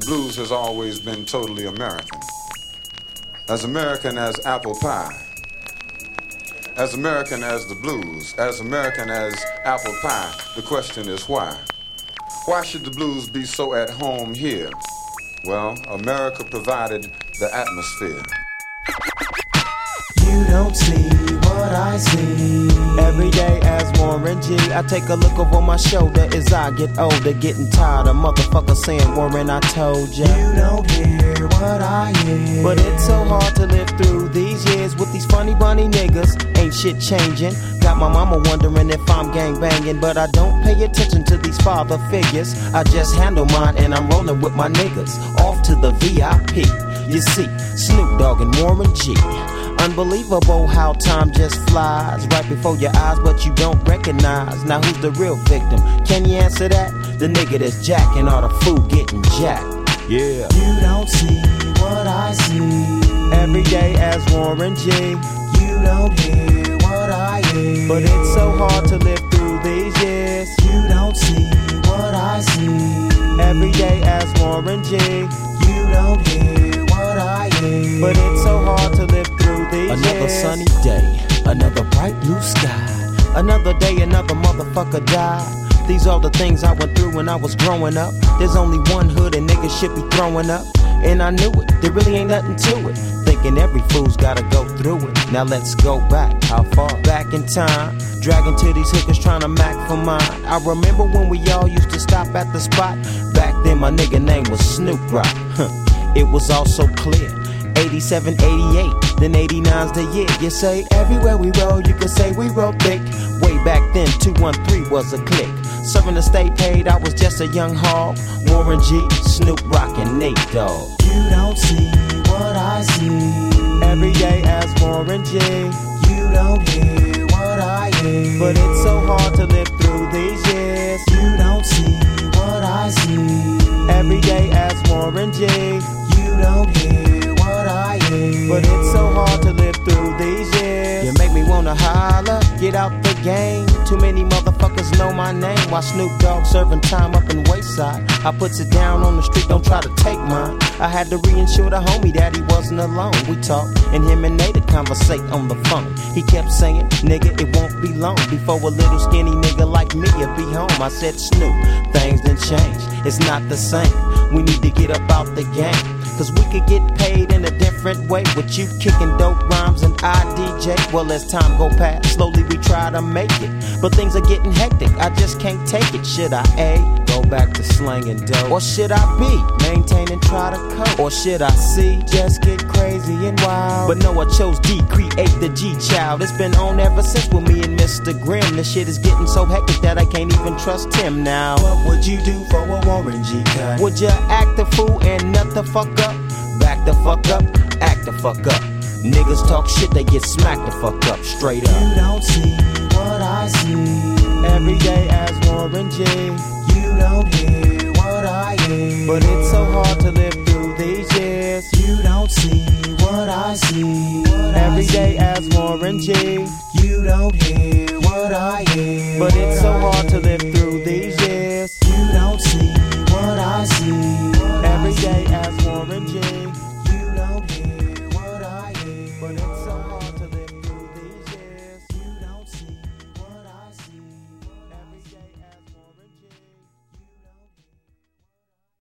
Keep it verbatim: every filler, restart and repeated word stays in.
the blues has always been totally American. As American as apple pie. As American as the blues. As American as apple pie. The question is why? Why should the blues be so at home here? Well, America provided the atmosphere. You don't see what I see. Every day as Warren G, I take a look over my shoulder as I get older, getting tired of motherfuckers saying, Warren, I told ya. You don't hear what I hear. But it's so hard to live through these years with these funny bunny niggas. Ain't shit changing. Got my mama wondering if I'm gang banging, but I don't pay attention to these father figures. I just handle mine and I'm rolling with my niggas. Off to the V I P. You see, Snoop Dogg and Warren G. Unbelievable how time just flies right before your eyes, but you don't recognize. Now who's the real victim? Can you answer that? The nigga that's jacking all the food getting jacked. Yeah. You don't see what I see. Every day as Warren G. You don't hear what I hear. But it's so hard to live through these years. You don't see what I see. Every day as Warren G. You don't hear what I hear. But it's so hard to live through these Another years. sunny day, another bright blue sky. Another day, another motherfucker died. These are the things I went through when I was growing up. There's only one hood and niggas should be throwing up. And I knew it, there really ain't nothing to it. Thinking every fool's gotta go through it. Now let's go back, how far? Back in time, dragging to these hookers trying to mac for mine. I remember when we all used to stop at the spot. Back then my nigga name was Snoop Rock. It was all so clear. eighty-seven, eighty-eight, then eighty-nine's the year. You say everywhere we roll, you can say we roll thick. Way back then, two one three was a click. Serving to stay paid, I was just a young hog. Warren G, Snoop Rock, and Nate Dogg. You don't see what I see. Every day as Warren G. You don't hear what I hear. But it's so hard to live through these years. You don't see what I see. Every day as Warren G. You don't hear what I hear. But it's so hard to live through these years. You make me wanna holler, get out the game. Too many motherfuckers know my name. While Snoop Dogg serving time up in Wayside, I puts it down on the street, don't try to take mine. I had to reinsure the homie that he wasn't alone. We talked, and him and Nate conversate on the phone. He kept saying, nigga, it won't be long before a little skinny nigga like me will be home. I said, Snoop, things done changed, it's not the same. We need to get up out the game. Cause we could get paid in a different way. With you kicking dope rhymes and I D J. Well, as time go past, slowly we try to make it. But things are getting hectic, I just can't take it. Should I A, go back to slanging dope? Or should I B, maintain and try to cope? Or should I C, just get crazy and wild? But no, I chose D, create the G child. It's been on ever since with me and Mister Grimm. This shit is getting so hectic that I can't even trust him now. What would you do for a Warren G cut? Would you act the fool and nut the fuck up? Back the fuck up, act the fuck up. Niggas talk shit, they get smacked the fuck up, straight up. You don't see what I see. Every day as Warren G. You don't hear what I hear. But it's so hard to live through these years. You don't see what I see. What Every I see. day as Warren G. You don't hear what I hear. But it's so hard to live through these years. You don't see